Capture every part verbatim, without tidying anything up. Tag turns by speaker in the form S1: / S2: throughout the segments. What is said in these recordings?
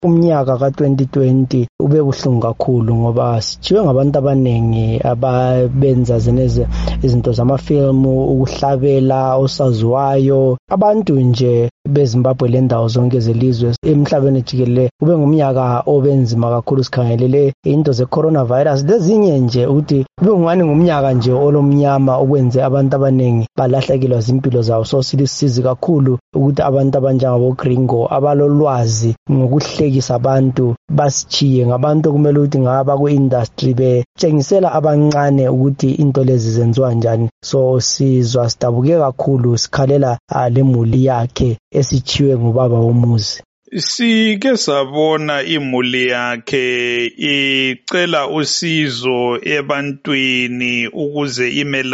S1: umnyaka ka twenty twenty ube buhlungu kakhulu ngoba sithiwe ngabantu abaningi ababenza zeneze izinto zamafilmu, ukuhlabela, osaziwayo, abantu nje beZimbabwe lendawo zonke zelizwe emhlabeni jikelele. Ube ngumnyaka obenzima kakhulu sikhangelele into ze coronavirus lezinye nje ukuthi ube ngani ngumnyaka nje olomnyama okwenze abantu abaningi balahlekilwa izimpilo zawo. So silisizi kakhulu ukuthi abantu abanjengabo Gringo abalolwazi ngokuhlekisa abantu basichiye ngabantu okumele ukuthi ngaba ku-industry betshengisela abancane ukuthi into lezi zenziwa njani. So sizwa sidabuke kakhulu sikhalela lemuli yakhe esichiwe ngubaba womuzi.
S2: Sike sabona imuli yakhe icela usizo ebantwini ukuze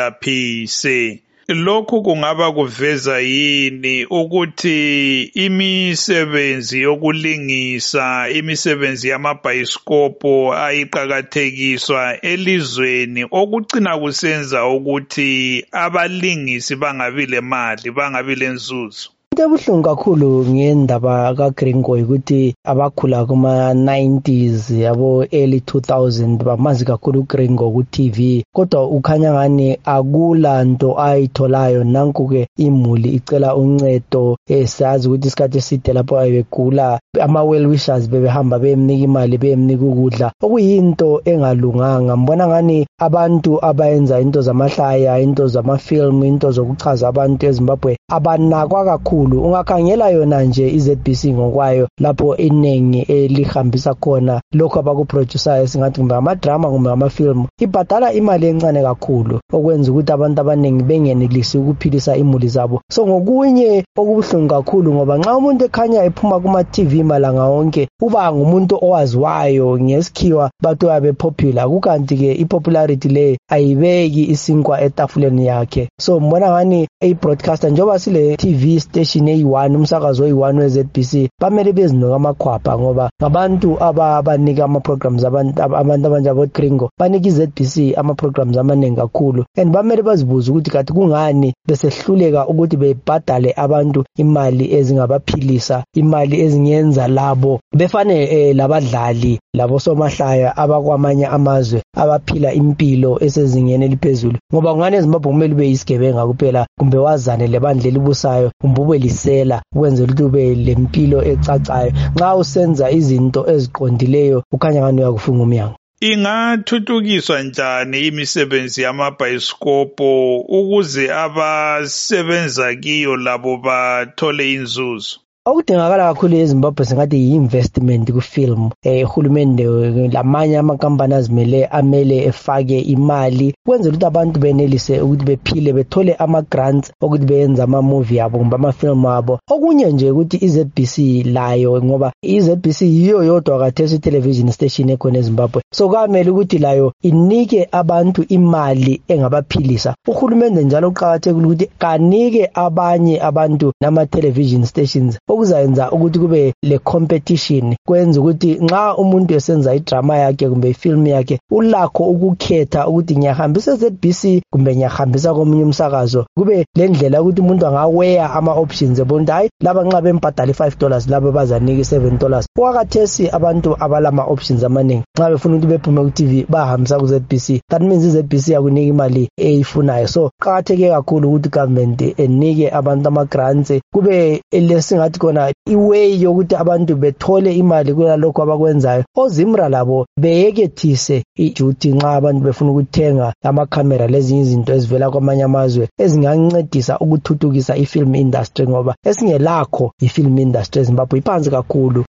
S2: imelaphise. Lokhu kungaba kuveza yini ukuthi imisebenzi yokulingisa, imisebenzi yamabhayiskopo ayiqakathekiswa elizweni okucina kusenza ukuthi abalingisi bangabi lemali, bangabi lenzuzo?
S1: Into ebuhlungu kakhulu ngendaba kaGringo ukuthi abakhula kuma nineties yabo early two thousand bamazi kakhulu uGringo ku T V, kodwa ukhanya ngani akula nto ayitholayo. Nanku-ke imuli icela uncedo, esazi ukuthi isikhathi eside lapho ayebegula ama well wishers bebehamba bemnika imali, bemnika ukudla, okuyinto engalunganga. Mbona ngani abantu abayenza into zamahlaya, into zamafilm, into zokuchaza abantu eZimbabwe abanakwa kakhulu. Ungakhangela yona nje iZ B C ngokwayo lapho inengi elihambisa khona lokho abakuproducer esingathi kumbe ama-drama kumbe ama-film ibhadala imali encane kakhulu okwenza ukuthi abantu abaningi bengenelisi ukuphilisa imuli zabo. So ngokunye okubuhlungu kakhulu ngoba nxa umuntu ekhanya ephuma kuma-T V malanga wonke uba ngumuntu owaziwayo ngesikhiwa bathu abe popular, kukanti-ke ipopularity le ayibeki isinkwa etafuleni yakhe. So mbona ngani i-broadcaster njengoba sile T V station eyi-one, umsakazo oyi-one we-Z B C bamele bezinuka amakhwapha ngoba ngabantu abanika ama-programs abantu abantu abanjabo Gringo banika i-Z B C ama-programs amaningi kakhulu, and bamele bazibuza ukuthi kathi kungani besehluleka ukuthi bebhadale abantu imali ezingabaphilisa, imali ezingenza labo befane eh, labadlali labo somahlaya abakwamanye amazwe abaphila impilo esezingeni eliphezulu. Ngoba ngane eZimbabwe kumele ube yisigebenga kuphela kumbe wazane lebandla elibusayo kumbe ube lisela ukwenza ukuthi ube lempilo ecacayo. Nxa usenza izinto eziqondileyo ukhanya ngani uyakufunga umnyango.
S2: Ingathuthukiswa njani imisebenzi yamabhayiskopo ukuze abasebenza kiyo labo bathole inzuzo?
S1: Okudingakala kakhulu eZimbabwe singathi yi-investment ku-film. Eh uhulumende lamanye amakampani azimele amele efake imali kwenzela ukuthi abantu benelise ukuthi bephile bethole ama-grants ukuthi beyenze ama-movie abo kumbe ama-film abo. Okunye nje ukuthi i-Z B C layo ngoba i-Z B C yiyo yodwa kathesi television station ekhona eZimbabwe, so kamele ukuthi layo inike abantu imali engabaphilisa. Uhulumende njalo uqakathekile ukuthi kanike abanye abantu nama-television stations okuzayenza ukuthi kube le competition, kwenza ukuthi nxa umuntu esenza idrama yakhe kumbe ifilm yakhe ulakho ukukhetha ukuthi ngiyahambisa Z B C kumbe ngiyahambisa komunye umsakazo, kube lendlela ukuthi umuntu angaweya ama-options ebona hayi laba nxa bembhadala i-five dollars laba bazanika i-seven dollars. Kwakathesi abantu abalama options amaningi nxa befuna ukuthi bephume ku T V bahambisa ku Z B C, that means i-Z B C yakunika imali eyifunayo. So qakatheke kakhulu ukuthi government enike abantu ama-grants, kube lesingathi kona iway yokuthi abantu bethole imali kulalokho abakwenzayo. OZIMRA labo beyekethise iduty nxa abantu befuna ukuthenga amakhamera lezinye izinto ezivela kwamanye amazwe ezingancedisa ukuthuthukisa i-film industry ngoba esingelakho i-film industry eZimbabwe iphansi kakhulu.